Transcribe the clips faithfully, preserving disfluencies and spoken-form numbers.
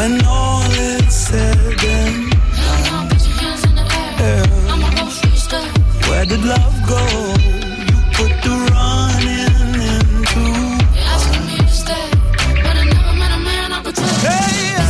When all is said and done, put your hands in the air. Yeah. I'ma go freestyle. Where did love go? You put the running into. You're asking me to stay, but I never met a man I could tell. Hey.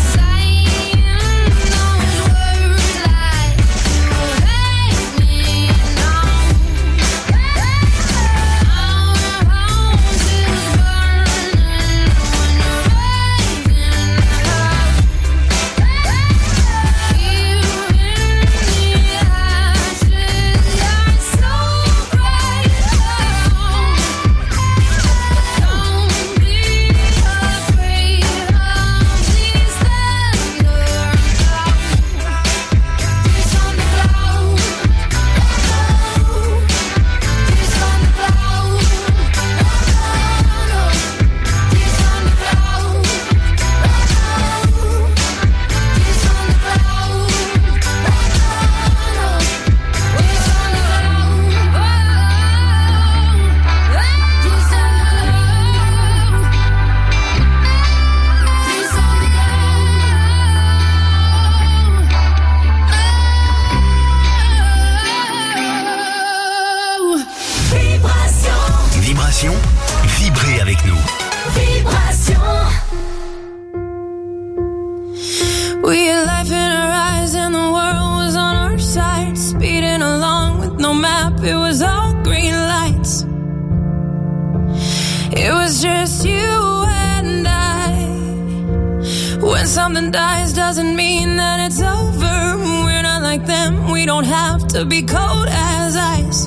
Vibrez avec nous. Vibration. We had life in our eyes and the world was on our side. Speeding along with no map, it was all green lights. It was just you and I. When something dies doesn't mean that it's over. We're not like them, we don't have to be cold as ice.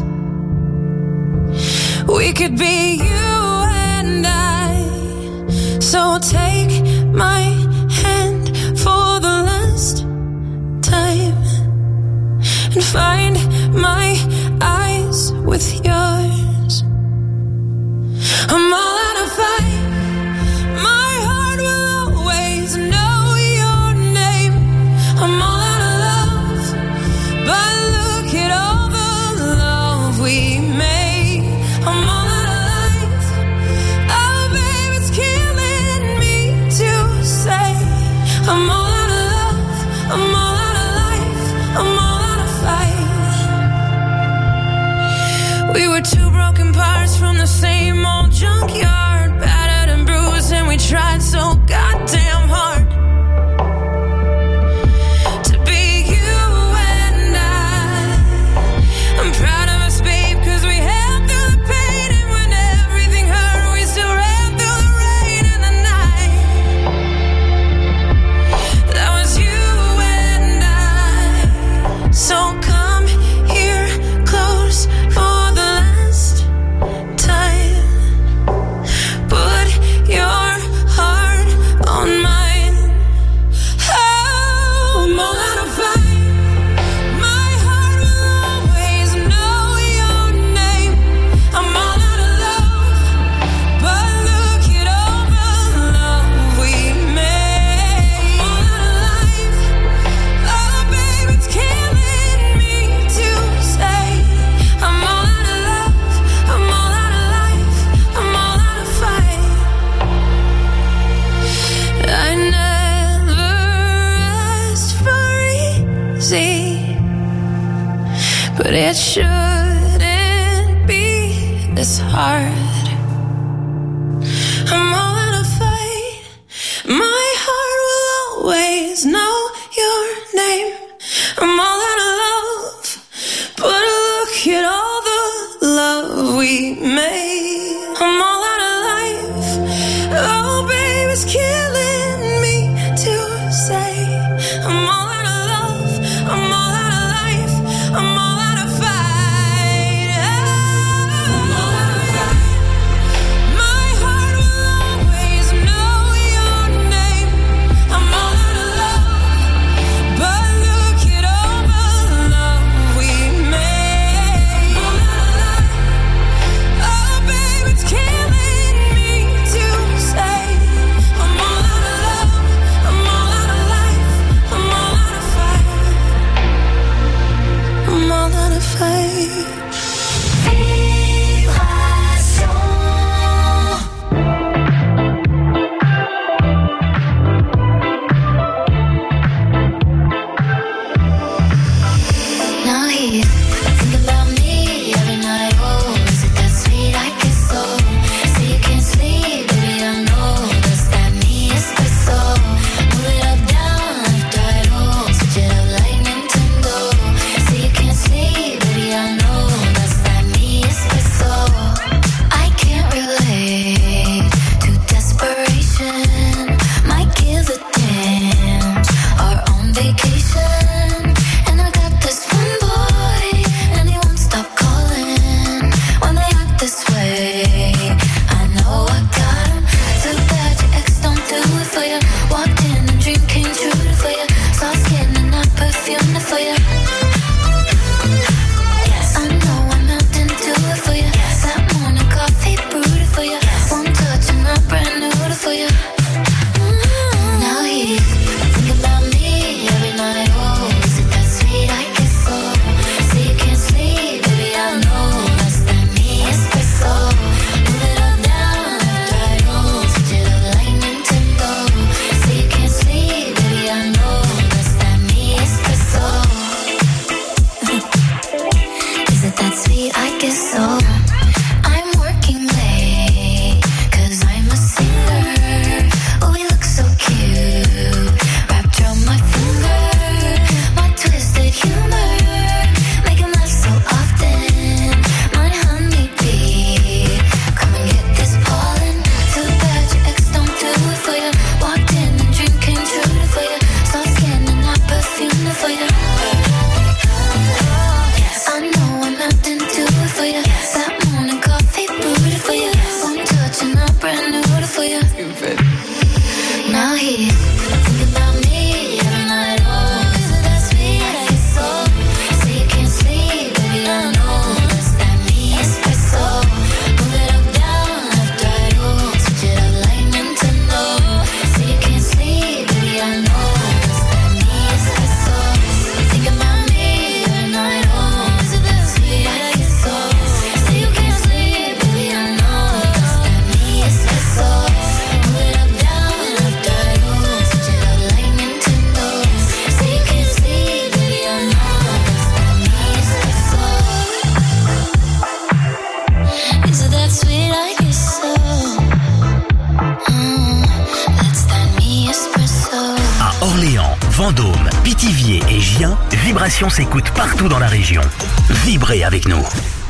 We could be you and I. So take my hand for the last time and find my eyes with yours. I'm all out of fight. My heart will always know your name. I'm all out of love, but look at all the love we made. I'm all out of life. Oh, babe, it's killing me to say. I'm all out of love. I'm all out of life. I'm all out of fight. We were two broken parts from the same old junkyard, battered and bruised, and we tried so goddamn hard to be you and I. I'm proud of us, babe, cause we held through the pain, and when everything hurt, we still ran through the rain and the night. That was you and I. So come here close for the last time. Put your heart on mine. Oh, I'm all out of fight. My heart will always know your name. I'm all out of love, but look at all the love we made. I'm all out of life. Oh, babe, it's killing me to say. I'm all out of love. I'm all out of life. I'm all out of fight. I never asked for easy, but it shouldn't be this hard. I'm all out of fight. My heart will always know your name. I'm all out of love, but look at all the love we made. I'm all out of life. Oh, babe, it's killing me to say. I'm all out of love. I'm all out of life. I'm all out of fight. I'm all out of fight. My heart will always know your name. I'm all out of love, but look at all the Vendôme, Pithiviers et Gien, Vibration s'écoute partout dans la région. Vibrez avec nous.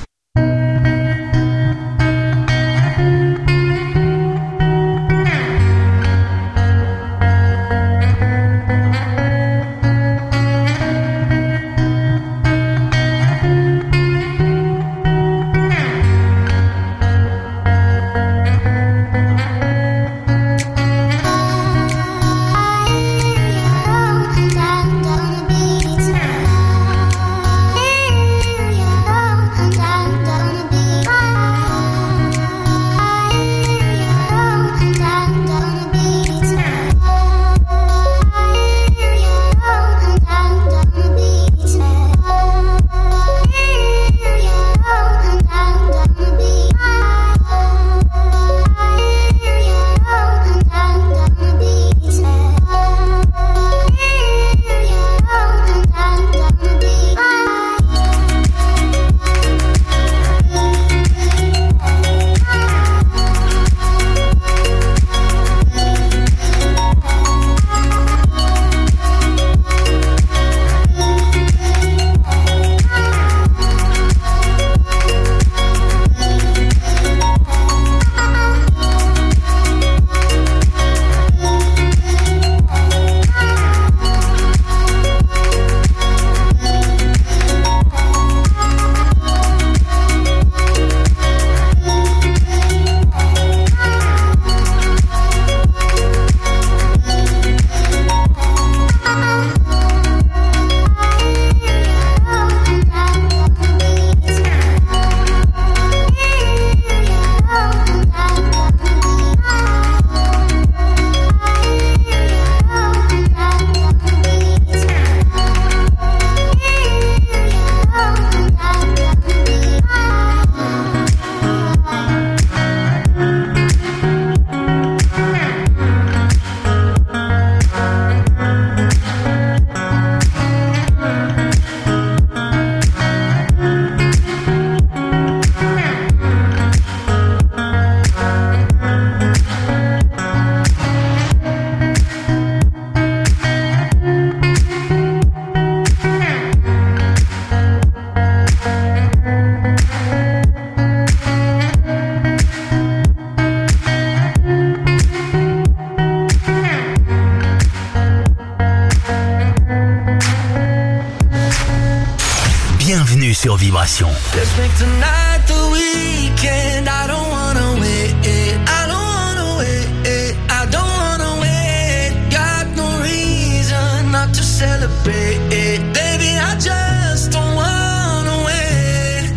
sur Vibration. Let's make tonight the weekend. I don't wanna wait. I don't wanna wait. I don't wanna wait. Got no reason not to celebrate. Baby, I just don't wanna wait.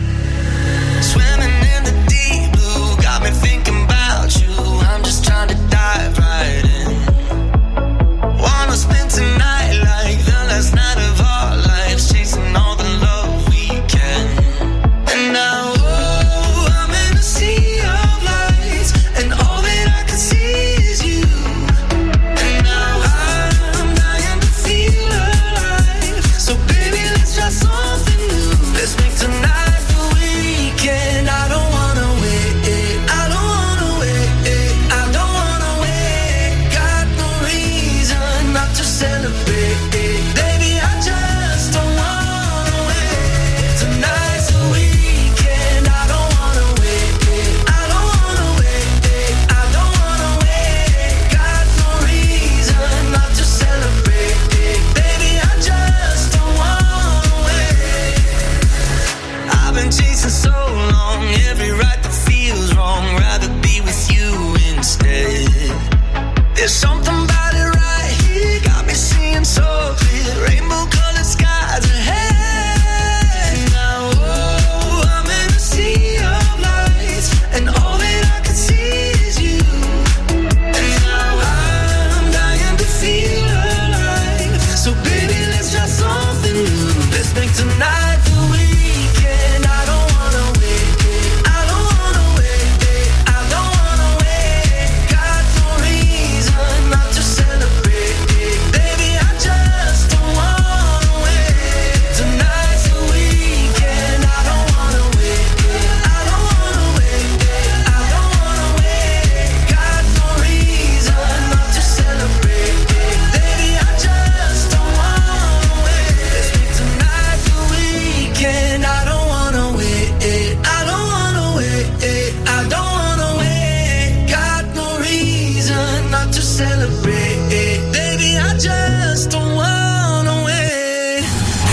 Swimming in the deep blue got me thinking about you. I'm just trying to dive right in. Wanna spend tonight like the last night of our lives, chasing all the love we can. And now, oh, I'm in a sea of lights, and all that I can see is you. And now I'm dying to feel alive,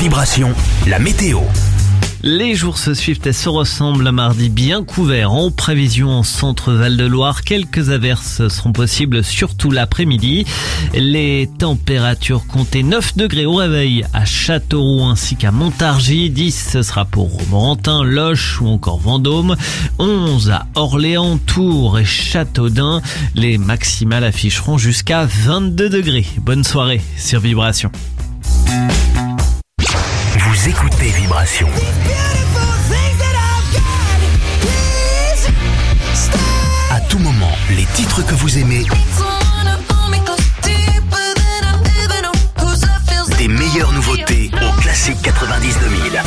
Vibration, la météo. Les jours se suivent et se ressemblent. Mardi bien couvert en prévision en centre Val-de-Loire. Quelques averses seront possibles, surtout l'après-midi. Les températures comptaient neuf degrés au réveil à Châteauroux ainsi qu'à Montargis. dix ce sera pour Romorantin, Loches ou encore Vendôme. onze à Orléans, Tours et Châteaudun. Les maximales afficheront jusqu'à vingt-deux degrés. Bonne soirée sur Vibration. Vous écoutez Vibration. À tout moment, les titres que vous aimez, des meilleures nouveautés au classique quatre-vingt-dix deux mille.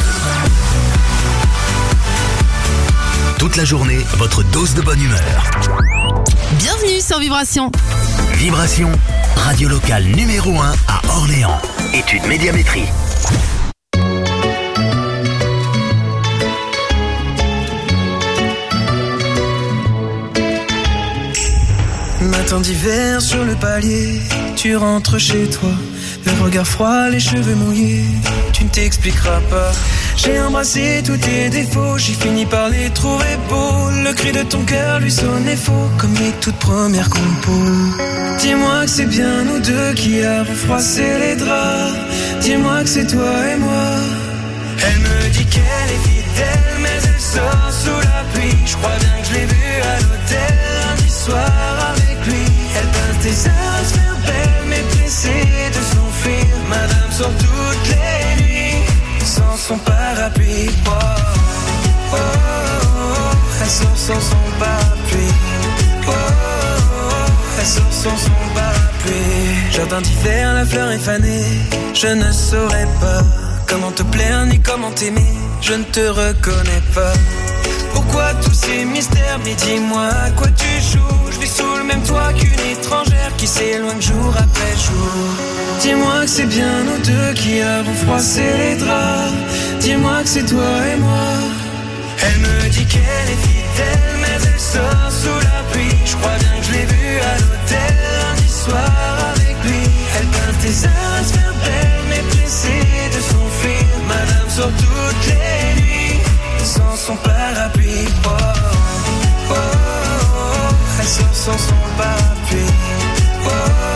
Toute la journée, votre dose de bonne humeur. Bienvenue sur Vibration. Vibration, radio locale numéro un à Orléans. Étude médiamétrie. Matin d'hiver sur le palier, tu rentres chez toi, le regard froid, les cheveux mouillés, tu ne t'expliqueras pas. J'ai embrassé tous tes défauts, j'ai fini par les trouver beaux. Le cri de ton cœur lui sonnait faux, comme les toutes premières compos. Dis-moi que c'est bien nous deux qui avons froissé les draps. Dis-moi que c'est toi et moi. Elle me dit qu'elle est fidèle, mais elle sort sous la pluie. Je crois bien que je l'ai vue à l'hôtel lundi soir avec lui. Elle pince tes heures à se faire belle, mais pressée de s'enfuir. Madame sort toutes les nuits sans son parapluie. Oh, oh, oh, oh. Elle sort sans son parapluie. Oh, oh, oh. Elle sort sans son parapluie. Jardin d'hiver, la fleur est fanée. Je ne saurais pas comment te plaire ni comment t'aimer. Je ne te reconnais pas. Pourquoi tous ces mystères? Mais dis-moi à quoi tu joues. Je vis sous le même toit qu'une étrangère qui s'éloigne jour après jour. Dis-moi que c'est bien nous deux qui avons froissé les draps. Dis-moi que c'est toi et moi. Elle me dit qu'elle est fidèle, mais elle sort sous la pluie. Je crois bien que je l'ai vue à l'hôtel lundi soir avec lui. Elle pince tes heures à se faire belle, mais pressée de s'enfuir. Madame sort toutes les nuits sans son parapluie. Oh, oh, oh, oh. Elle sort sans son parapluie. Oh, oh,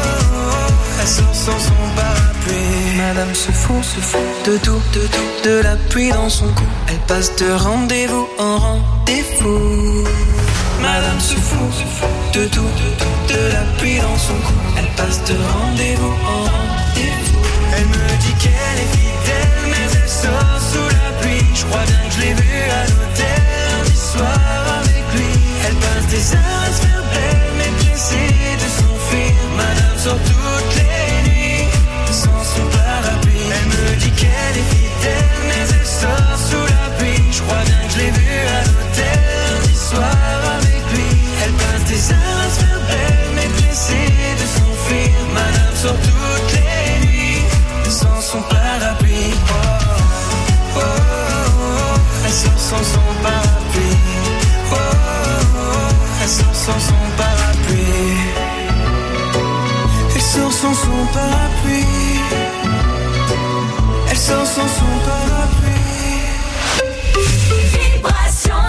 oh. Elle sort sans son parapluie. Madame se fout, se fout de tout, de tout, de la pluie dans son cou. Elle passe de rendez-vous en rendez-vous. Madame se fout, se fout de tout, de tout, de la pluie dans son cou. Elle passe de rendez-vous en rendez-vous. Elle me dit qu'elle est fidèle, mais elle sort sous la pluie. Je crois bien que je l'ai vue à l'hôtel lundi soir avec lui. Elle passe des heures à se faire belle, mais pressée de s'enfuir. Madame sort toutes les nuits sans son parapluie. Elle me dit qu'elle est fidèle, mais elle sort sous la pluie. Je crois bien que je l'ai vue à l'hôtel lundi soir avec lui. Elle passe des heures à se faire belle, mais pressée de s'enfuir. Madame sort toutes les nuits sans son parapluie. Oh, oh, oh, oh. Elle sort sans son parapluie. Oh, oh, oh. Elle sort sans son parapluie. Elle sort sans son parapluie. Elle sort sans son parapluie. Vibration.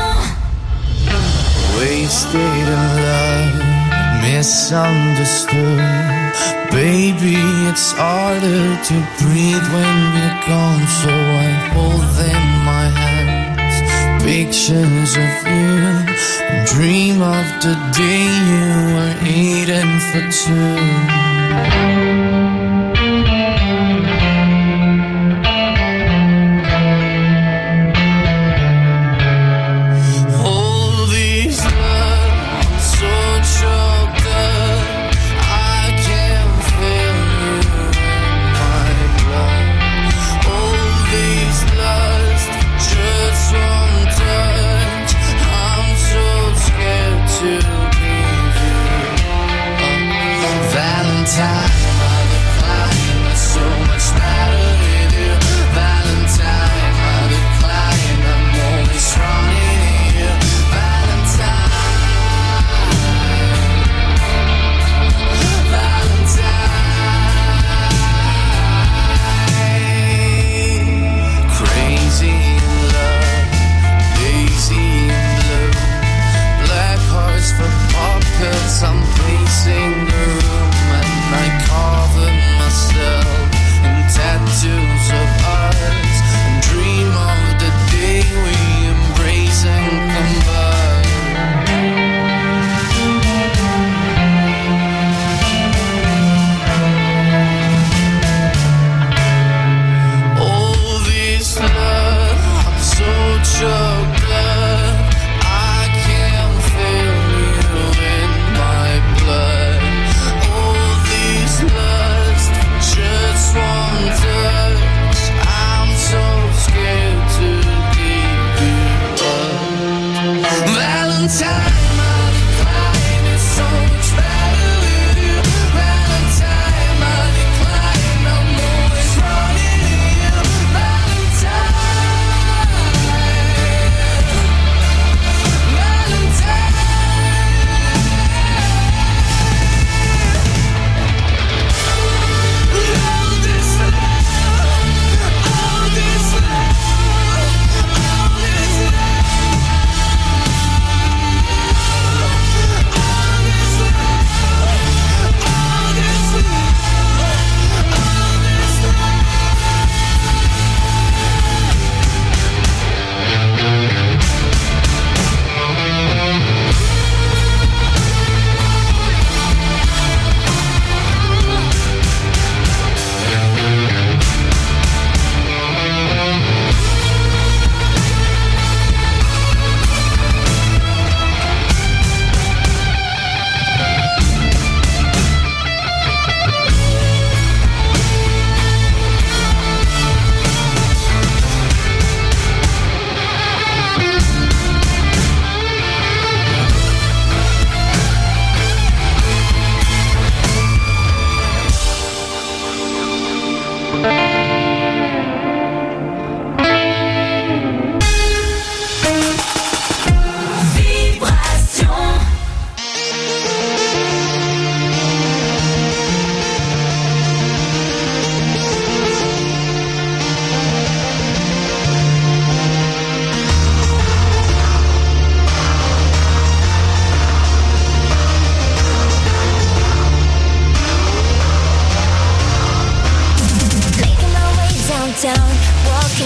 Wasted in love, misunderstood. Baby, it's harder to breathe when you're gone. So I hold in my hands pictures of you and dream of the day you were eating for two. Valentine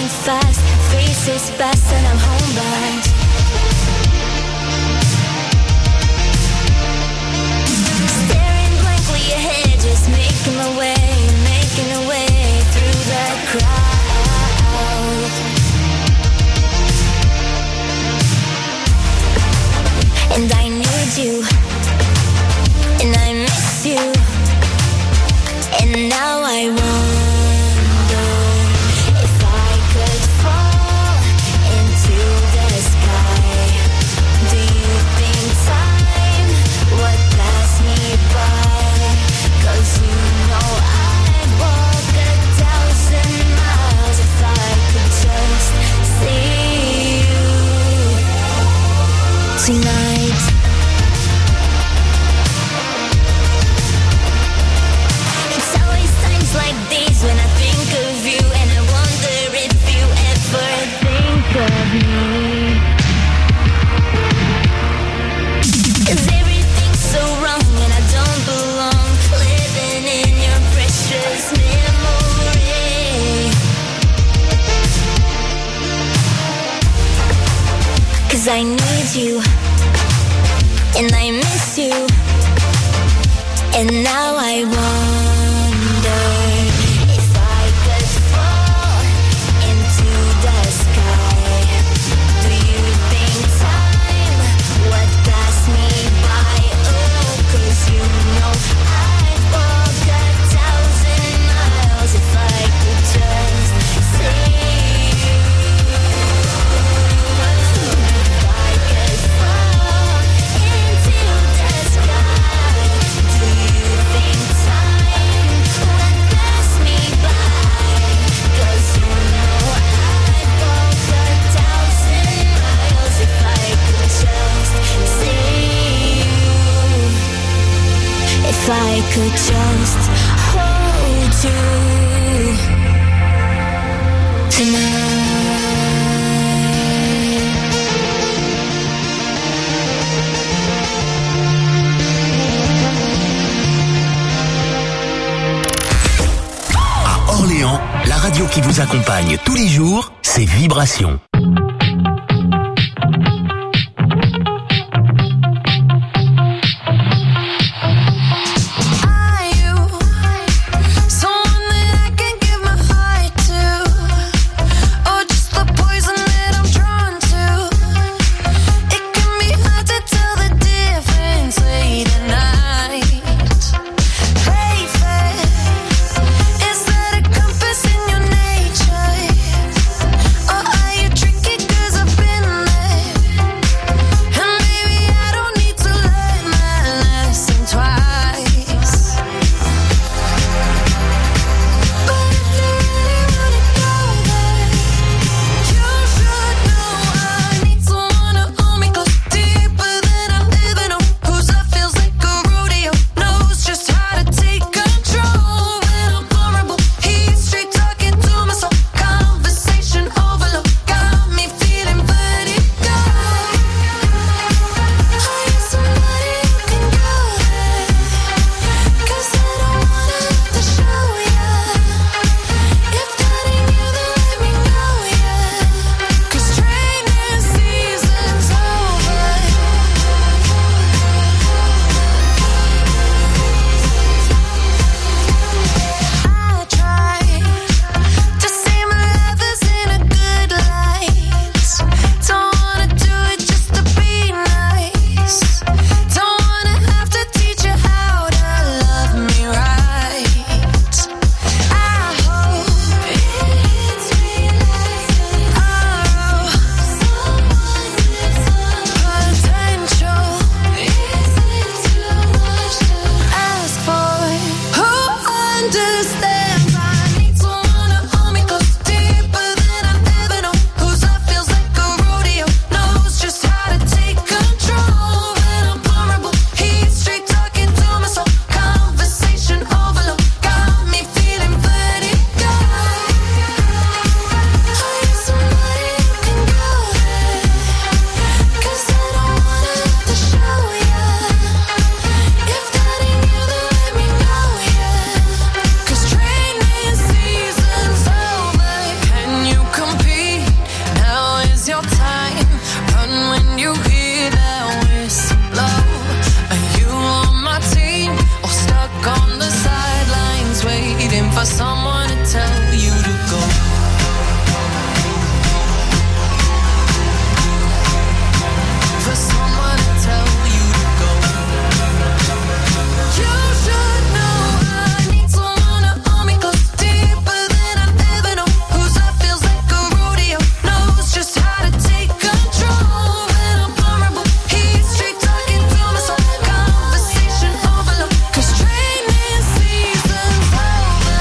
running fast, faces fast and I'm homebound. Staring blankly ahead, just making my way, making a way through the crowd. And I need you, and I miss you, and now I wonder if I could fall into the sky. Do you think time would pass me by? 'Cause you know I'd walk a thousand miles if I could just see you tonight. It's always times like these when I think of you, and I wonder if you ever think of me. 'Cause everything's so wrong and I don't belong, living in your precious memory. 'Cause I need you, and I miss you, and now I wonder if I could fall into the sky. Do you think time would pass me by? Oh, 'cause you know I'd walk a thousand miles if I could just see you. If I could fall into the sky, do you think time would pass me by? 'Cause you know I'd walk a thousand miles if I could just see you. If I could just hold you tonight. À Orléans, la radio qui vous accompagne tous les jours, c'est Vibration. Are you someone that I can give my heart to, or just the poison that I'm drawn to? It can be hard to tell the difference late at night. Hey, faith, is that a compass in your nature, or are you someone to tell you to go. For someone to tell you to go. You should know I need someone to hold me close, deeper than I've ever known. Whose love feels like a rodeo, knows just how to take control. When I'm vulnerable, he's straight talking to my soul. Conversation overload, 'cause training season's over.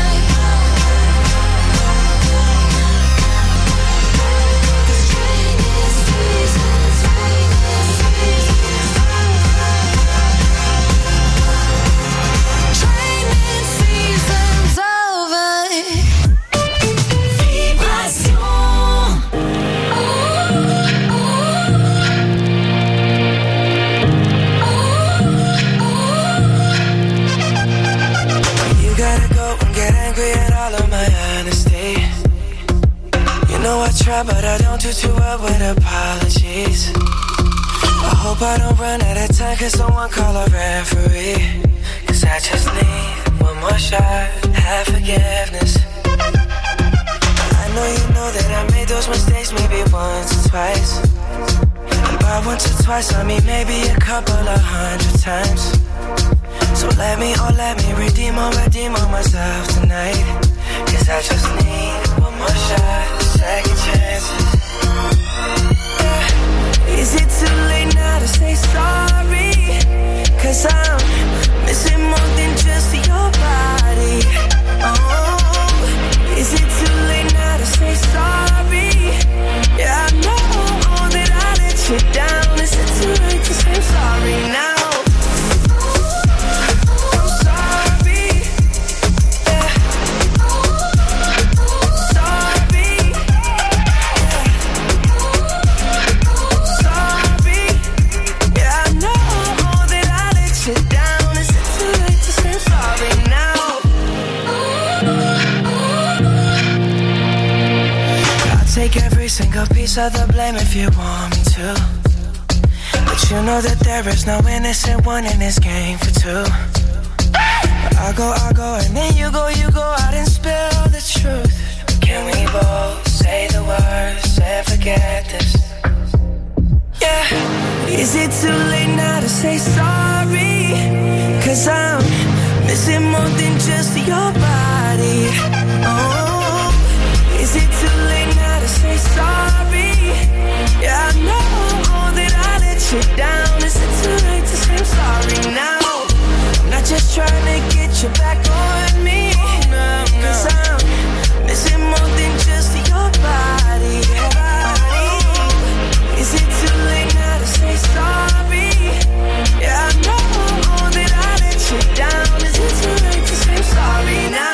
Try, but I don't do too well with apologies. I hope I don't run out of time, 'cause someone call a referee. 'Cause I just need one more shot, have forgiveness. I know you know that I made those mistakes maybe once or twice. And by once or twice I mean maybe a couple of hundred times. So let me, oh let me redeem or redeem on myself tonight. 'Cause I just need one more shot, second chances. Yeah. Is it too late now to say sorry? 'Cause I'm missing more than just your body. Oh, is it too late now to say sorry? Yeah, I know that I let you down. Is it too late to say sorry now? Take every single piece of the blame if you want me to. But you know that there is no innocent one in this game for two. But I go, I go, and then you go, you go out and spill the truth. Can we both say the words and forget this? Yeah. Is it too late now to say sorry? 'Cause I'm missing more than just your body. Oh, is it too late now to say sorry? Yeah, I know that I let you down. Is it too late to say sorry now? I'm not just trying to get you back on me. 'Cause I'm missing more than just your body. Oh, is it too late now to say sorry? Yeah, I know that I let you down. Is it too late to say sorry now?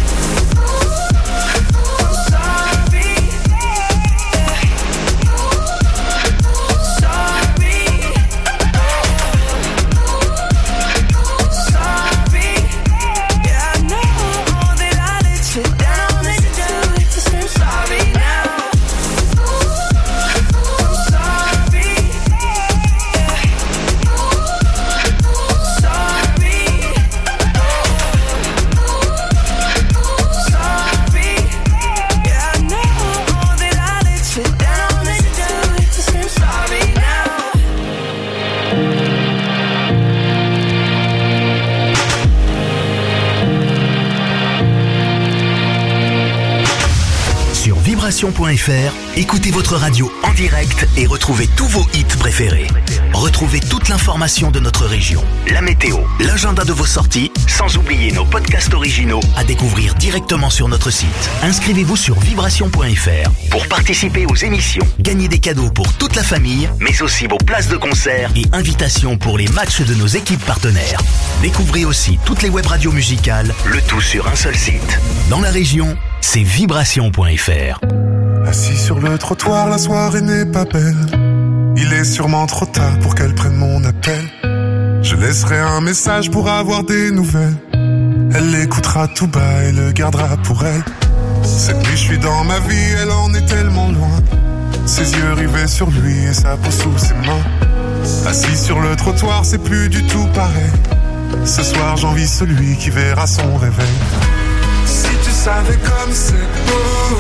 Vibration point F R, écoutez votre radio en direct et retrouvez tous vos hits préférés. Retrouvez toute l'information de notre région, la météo, l'agenda de vos sorties, sans oublier nos podcasts originaux à découvrir directement sur notre site. Inscrivez-vous sur Vibration point F R pour participer aux émissions, gagner des cadeaux pour toute la famille, mais aussi vos places de concert et invitations pour les matchs de nos équipes partenaires. Découvrez aussi toutes les web radios musicales, le tout sur un seul site. Dans la région, c'est Vibration point F R. Assis sur le trottoir, la soirée n'est pas belle. Il est sûrement trop tard pour qu'elle prenne mon appel. Je laisserai un message pour avoir des nouvelles. Elle l'écoutera tout bas et le gardera pour elle. Cette nuit je suis dans ma vie, elle en est tellement loin. Ses yeux rivés sur lui et sa peau sous ses mains. Assis sur le trottoir, c'est plus du tout pareil. Ce soir j'envie celui qui verra son réveil. Si tu savais comme c'est beau.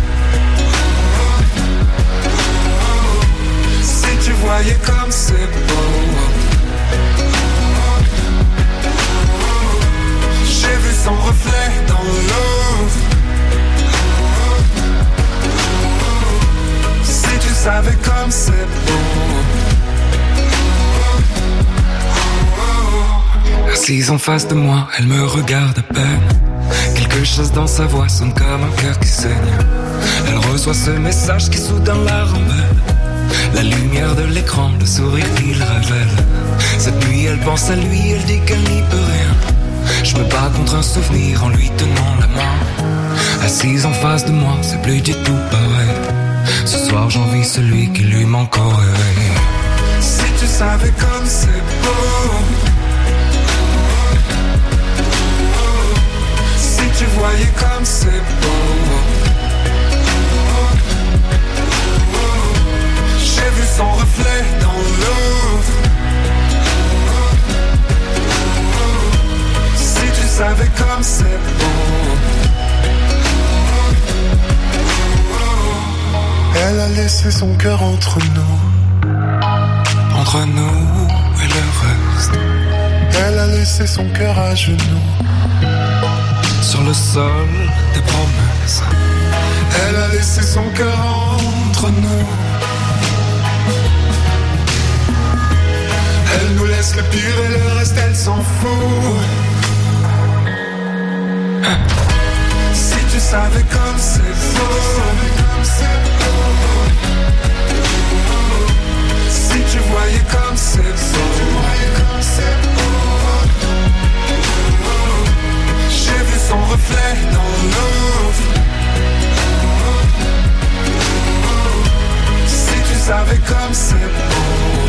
Si tu voyais comme c'est beau. J'ai vu son reflet dans l'eau. Si tu savais comme c'est beau. Assise en face de moi, elle me regarde à peine. Quelque chose dans sa voix sonne comme un cœur qui saigne. Elle reçoit ce message qui soudain la rembelle. La lumière de l'écran, le sourire qu'il révèle. Cette nuit elle pense à lui, elle dit qu'elle n'y peut rien. Je me bats contre un souvenir en lui tenant la main. Assise en face de moi, c'est plus du tout pareil. Ce soir j'envie celui qui lui manque au réveil. Si tu savais comme c'est beau. Si tu voyais comme c'est beau. J'ai vu son reflet dans l'eau. Si tu savais comme c'est beau. Elle a laissé son cœur entre nous. Entre nous et le reste. Elle a laissé son cœur à genoux. Sur le sol des promesses. Elle a laissé son cœur entre nous. Elle nous laisse le pire et le reste elle s'en fout. Si tu savais comme c'est beau. Si tu voyais comme c'est beau. J'ai vu son reflet dans l'eau. Si tu savais comme c'est beau.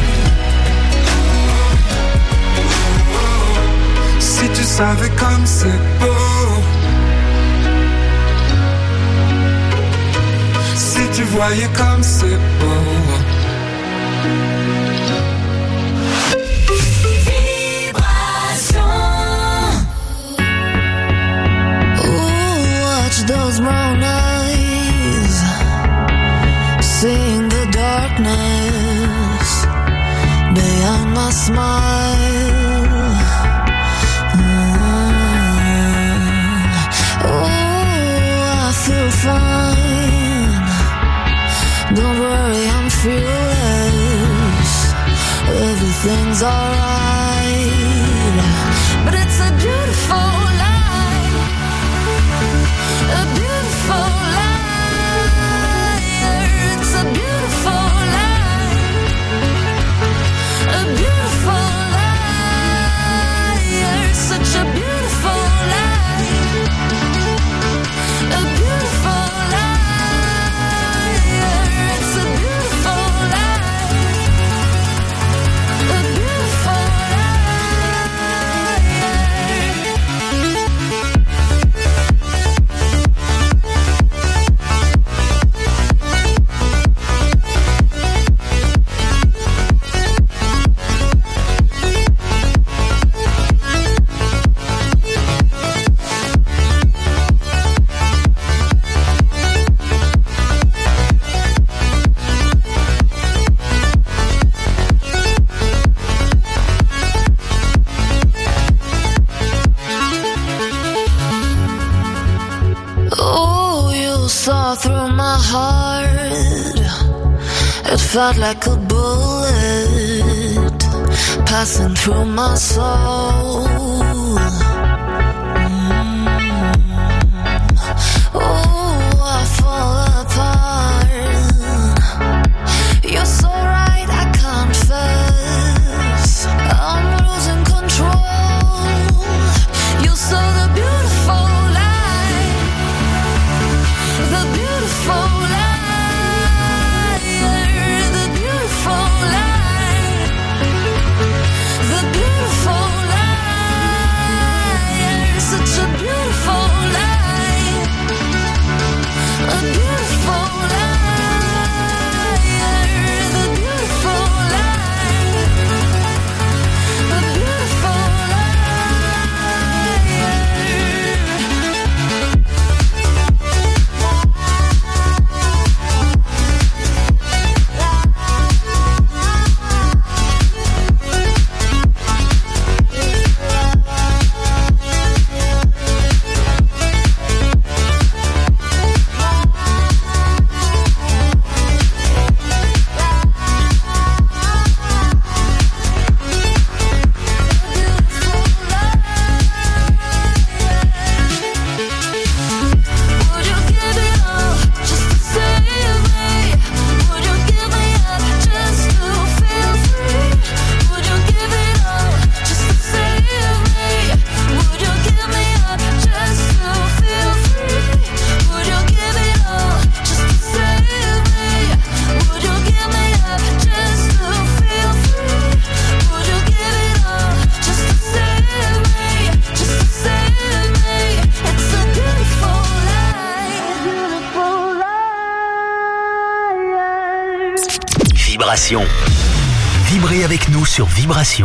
Si tu savais comme c'est beau. Si tu voyais comme c'est beau. Those brown eyes, seeing the darkness behind my smile. Mm. Oh, I feel fine. Don't worry, I'm fearless. Everything's alright. But it's a beautiful life. A beautiful liar, it's a beautiful life. A beautiful liar, such a beautiful life. A beautiful liar, it's a beautiful life. A beautiful through my heart. It felt like a bullet passing through my soul. Mm. Oh, I fall apart. You're so right, I confess. I'm losing control. You saw the beautiful light. The beautiful light, the beautiful light, the beautiful light. Vibration. Vibrez avec nous sur Vibration.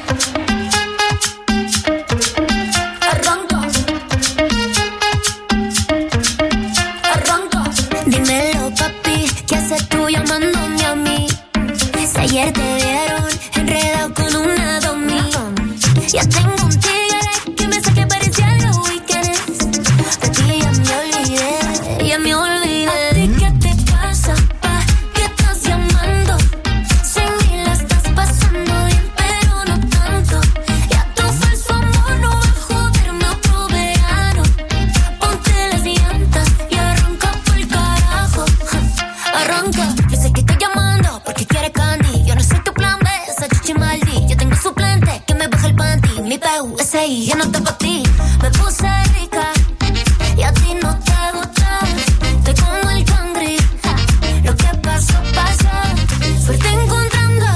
Dímelo, papi, ¿qué haces tú llamándome a mí? Si ayer te vieron enredado con una domi. Ya tengo un tigre que me saque parecía los weekends. De ti ya me olvidé, ya me olvidé. ¿A ti qué te pasa, pa? ¿Qué estás llamando? Sin mí la estás pasando bien, pero no tanto. Ya tu falso amor no va a joderme otro verano. Ponte las llantas y arranca pa'l carajo. Arranca, yo sé que estoy llamando porque quieres candy. Yo no soy tu plan B, esa chichi maldi. Yo tengo suplente que me baja el panty. Mi P U S I, yo no te pa' ti. Me puse rica y a ti no te gusta. Estoy como el cangri. Lo que pasó, pasó. Suerte encontrando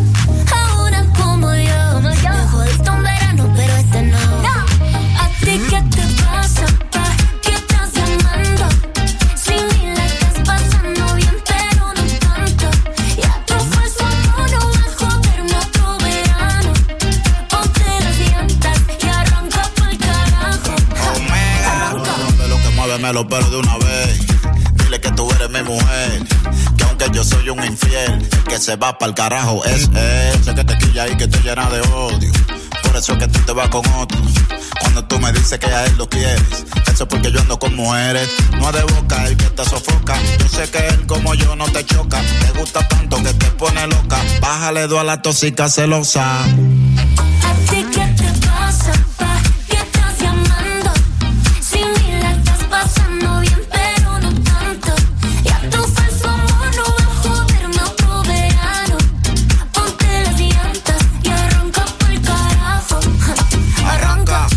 a una como yo. Me jodiste un verano, pero este no. ¿A ti qué te pasa, pa? ¿Qué estás llamando? Sin mí la estás pasando bien, pero no tanto. Ya tu falso amor no va a joderme otro verano. Ponte las llantas y arranca pa'l carajo. Omega, de lo que mueve los pelos de una vez. Dile que tú eres mi mujer, que aunque yo soy un infiel, el que se va pa'l carajo es él. Sé que te quilla y que te llena de odio, por eso es que tú te vas con otro. Cuando tú me dices que a él lo quieres, eso es porque yo ando con mujeres. No es de boca el que te sofoca, yo sé que él como yo no te choca. Te gusta tanto que te pone loca, bájale dos a la tóxica celosa. ¿A ti qué te pasa, pa? ¿Qué estás llamando? Sin mí la estás pasando bien, pero no tanto. Ya tu falso amor no va a joderme otro verano. Ponte las llantas y arranca pa'l carajo. Arranca.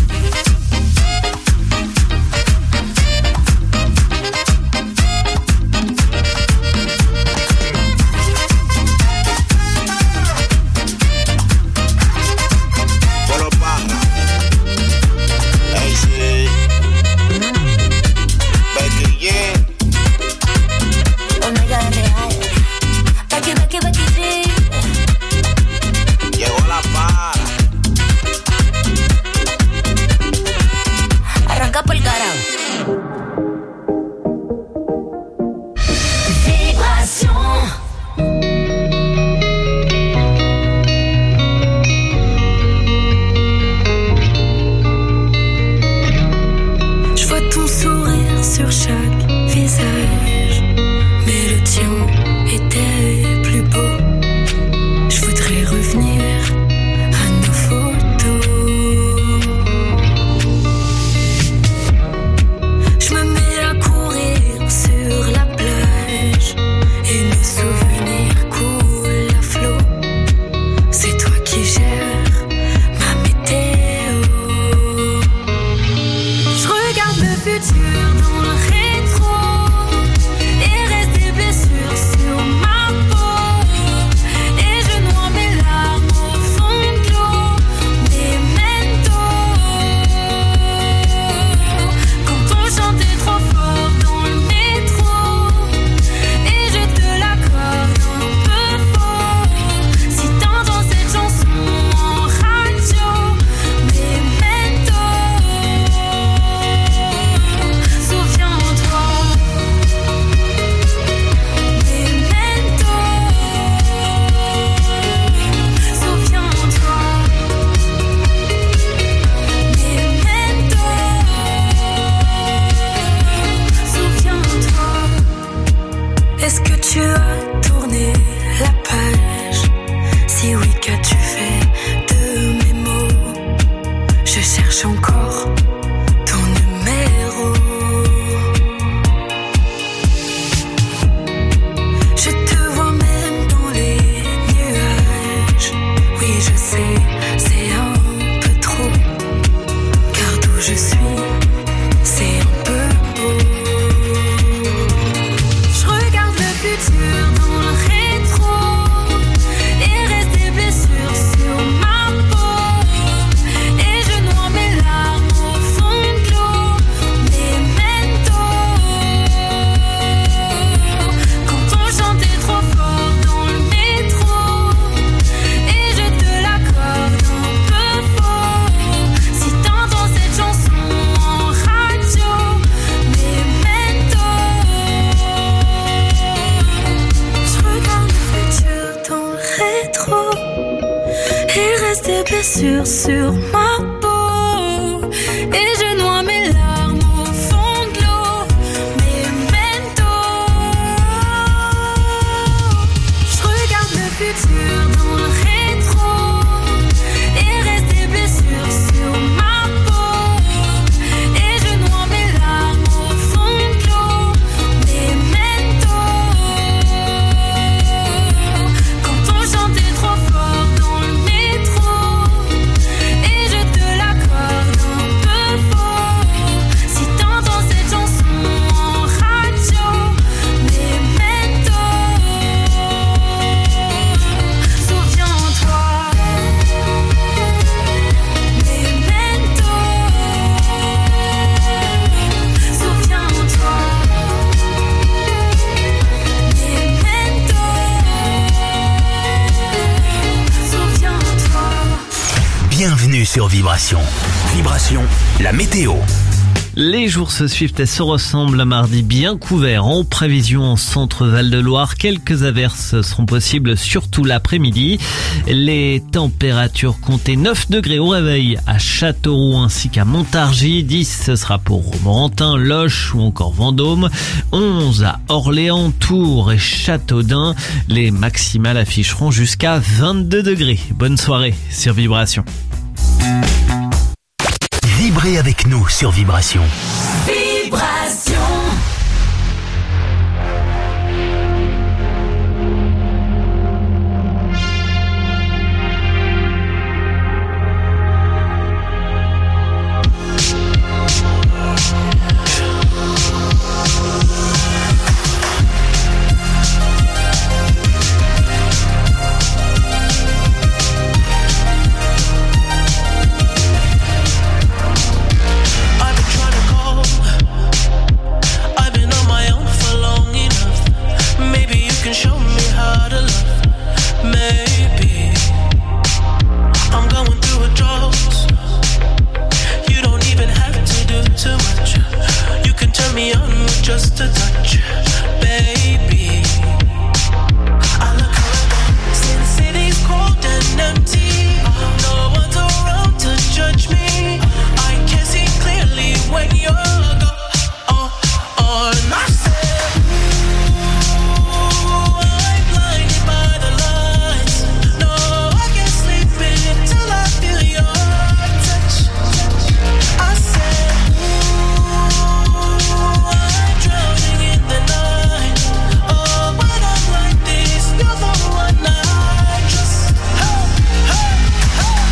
Polo Parra, A C, Becky G. Omega real. Becky, Becky, Becky G. Llegó la para. Arranca pa'l carajo. Vibration. Je vois ton sourire sur chaque visage, mais le tien était plus beau. Je voudrais revenir à nos photos. Je me mets à courir sur la plage et nos souvenirs coulent à flot. C'est toi qui gères ma météo. Je regarde le futur dans le rétro et reste des blessures sur ma peau. Et je noie mes larmes au fond de l'eau. Memento. Quand on chantait trop fort dans le métro et je te l'accorde un peu faux. Si t'entends cette chanson en radio, Memento. Souviens-toi, Memento. Souviens-toi, Memento. Souviens-toi. Est-ce que tu as tourné la page? Si oui, qu'as-tu fait de mes mots? Je cherche encore ton numéro. Je te vois même dans les nuages. Oui, je sais, c'est un peu trop. Car d'où je suis, c'est un peu beau. Je regarde le futur dans le rétro blessures sur ma peau et je noie mes larmes au fond de l'eau. Memento, je regarde le futur dans le rétro et reste des blessures sur ma peau et je noie mes larmes au fond de l'eau. Memento, quand on chantait trop fort dans le métro et je te l'accorde un peu faux. Si t'entends cette chanson en radio, Memento, souviens-toi. Memento, souviens-toi. Memento, souviens-toi. Bienvenue sur Vibration. Vibration, la météo. Les jours se suivent et se ressemblent. Mardi bien couvert en prévision en centre Val-de-Loire. Quelques averses seront possibles, surtout l'après-midi. Les températures comptaient neuf degrés au réveil à Châteauroux ainsi qu'à Montargis. dix ce sera pour Romorantin, Loches ou encore Vendôme. onze à Orléans, Tours et Châteaudun. Les maximales afficheront jusqu'à vingt-deux degrés. Bonne soirée sur Vibration. Vibrez avec nous sur Vibration. Vibration. I've been trying to call. I've been on my own for long enough. Maybe you can show me how to love. Maybe I'm going through a drought. You don't even have to do too much. You can turn me on with just a touch, baby. I look around, see the city's cold and empty. No one's around to judge me. I can see clearly when you're gone. And I said, ooh, I'm blinded by the lights. No, I can't sleep until I feel your touch. I said, ooh, I'm drowning in the night. Oh, when I'm like this, you're the one I trust. Hey, hey, hey.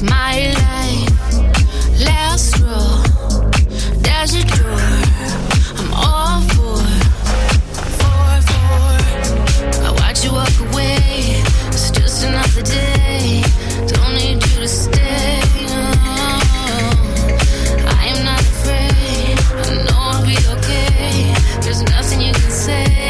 It's my life, last straw. There's a door, I'm all for, for, for. I watch you walk away, it's just another day. Don't need you to stay, no. I am not afraid, I know I'll be okay. There's nothing you can say.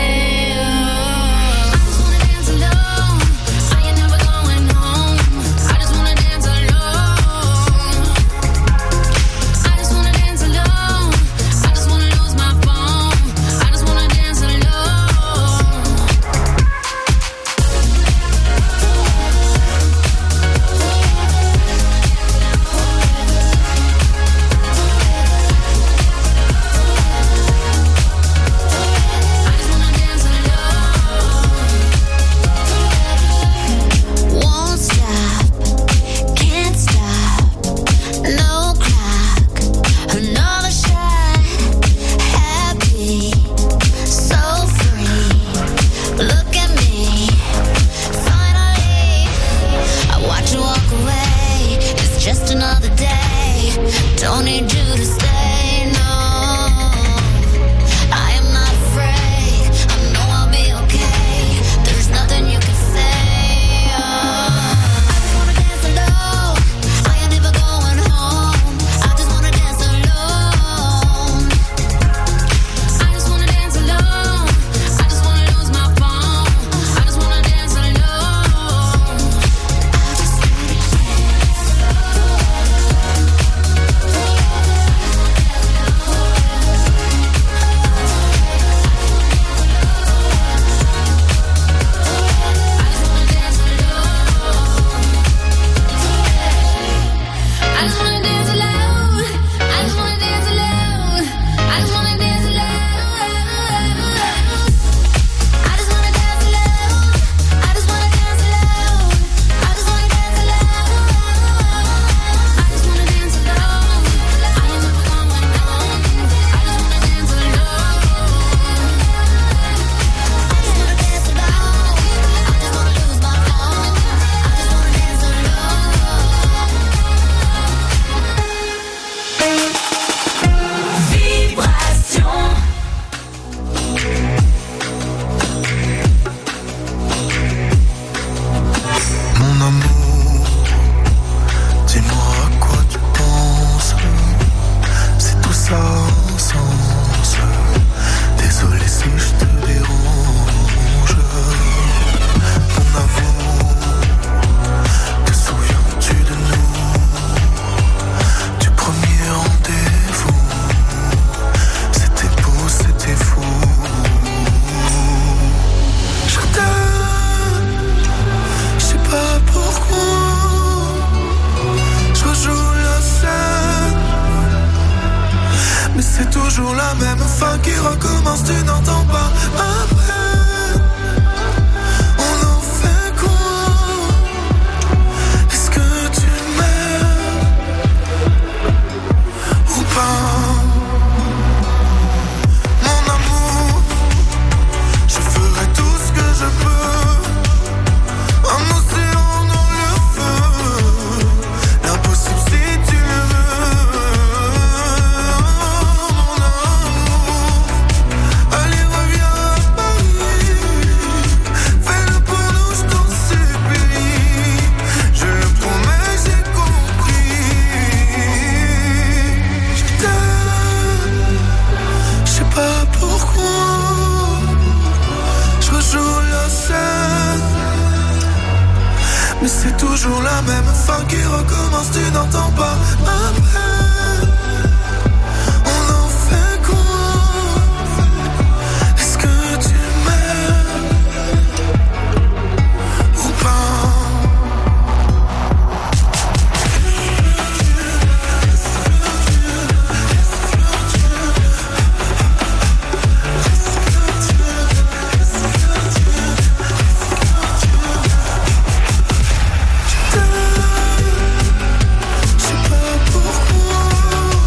Je sais pas pourquoi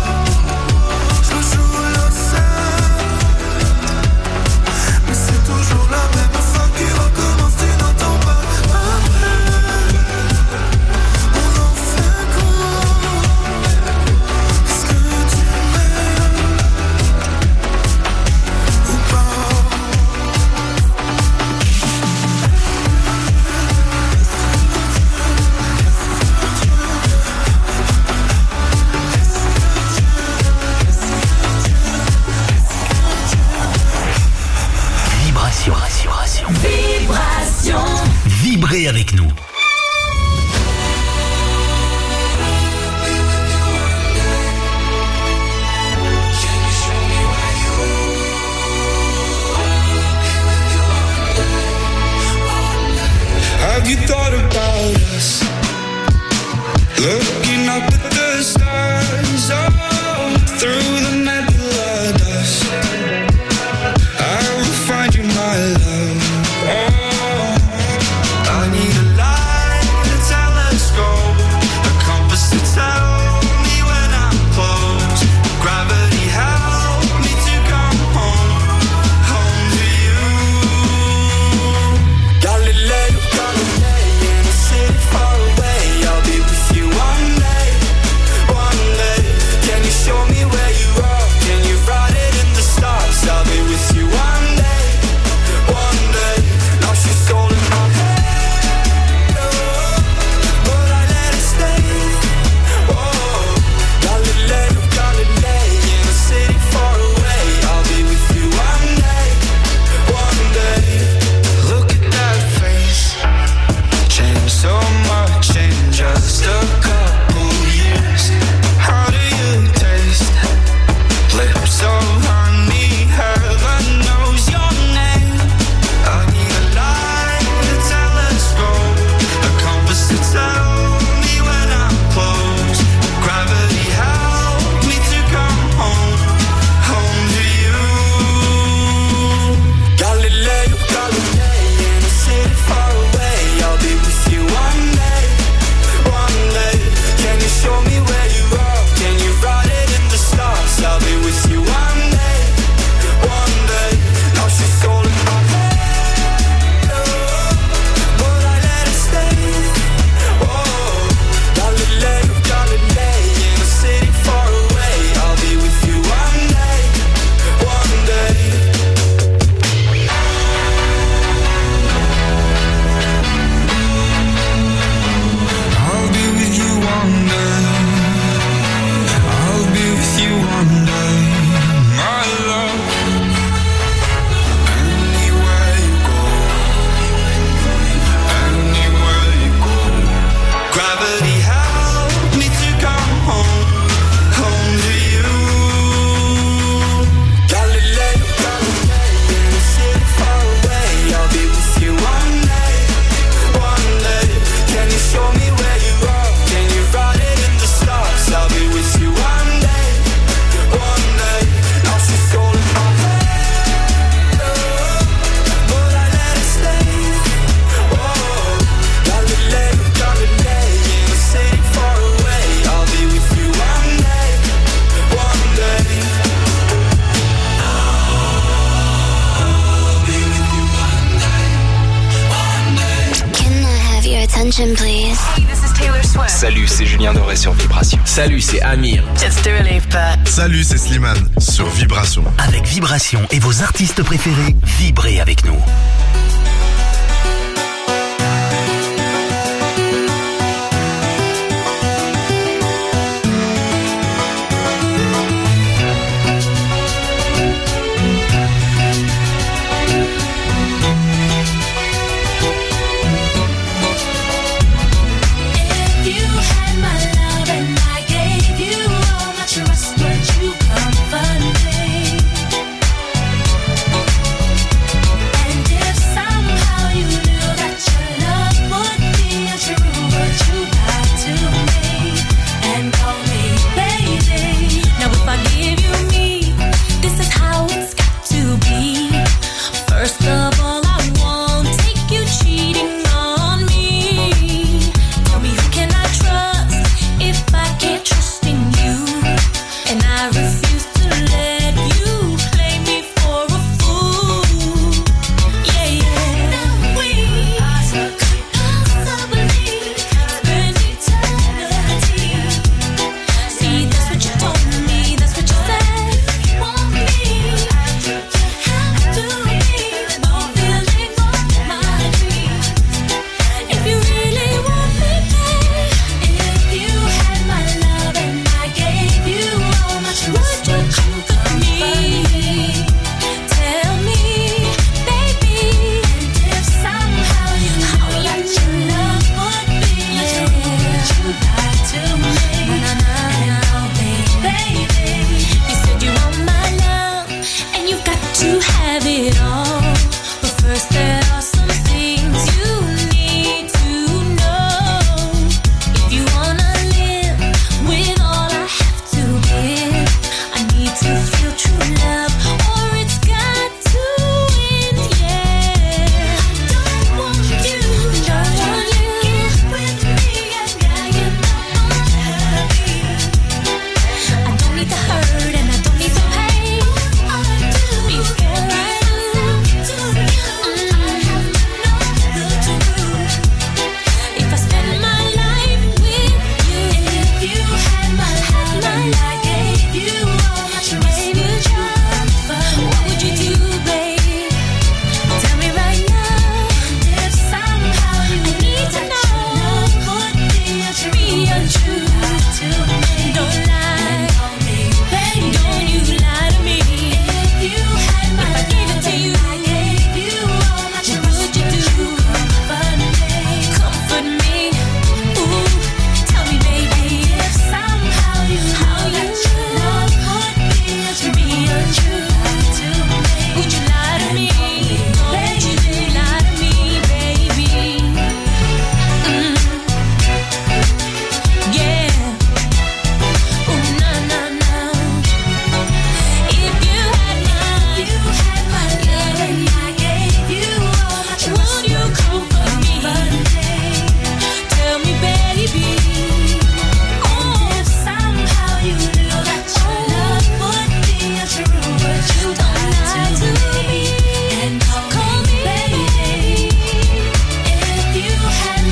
avec nous. Have you thought about us? Looking up at the stars, oh, through the nebula dust. I will find you, my love. Oh, I need a light, a telescope, a compass to tell me when I'm close. Gravity help me to come home, home to you. Galileo, Galilei, in a city far away, I'll be with you one day, one day. Can you show me where you are? Can you write it in the stars? I'll be with you one day, one day. Now she's all in my head, oh, but I let it stay. Oh, Galileo, Galilei, in a city far away, I'll be with you one day, one day. Look at that face, changed so much in just a couple years. How do you taste? Lips of honey, heaven knows your name. I need a light, a telescope, a compass to tell me when I'm close. Gravity help me to come home, home to you. Galileo, Galilei, in a city far away, I'll be with you one day, one day. Can you show me where you are? Can you write it in the stars? I'll be with you one day, one day. Now she's all in my head, oh, but I let it stay. Oh, Galileo, Galilei, in a city far away, I'll be with you one day, one day. I'll be with you one day. I'll be with you one day, my love. Anywhere you go, anywhere you go. Gravity help me to come home, home to you. Galileo, Galilei, in a city far away, I'll be with you one day, one day. Can you show me where you are? Can you write it in the stars? I'll be with you one day, one day. Now she's all in my head, oh, but I let it stay. Oh, Galileo, Galilei, in a city far away, I'll be with you one day, one day. I'll be with you one day, one day. Can I have your attention, please? Salut, c'est Julien Doré sur Vibration. Salut, c'est Amir. It's Dua Lipa. Salut, c'est Slimane sur Vibration. Avec Vibration et vos artistes préférés, vibrez avec nous.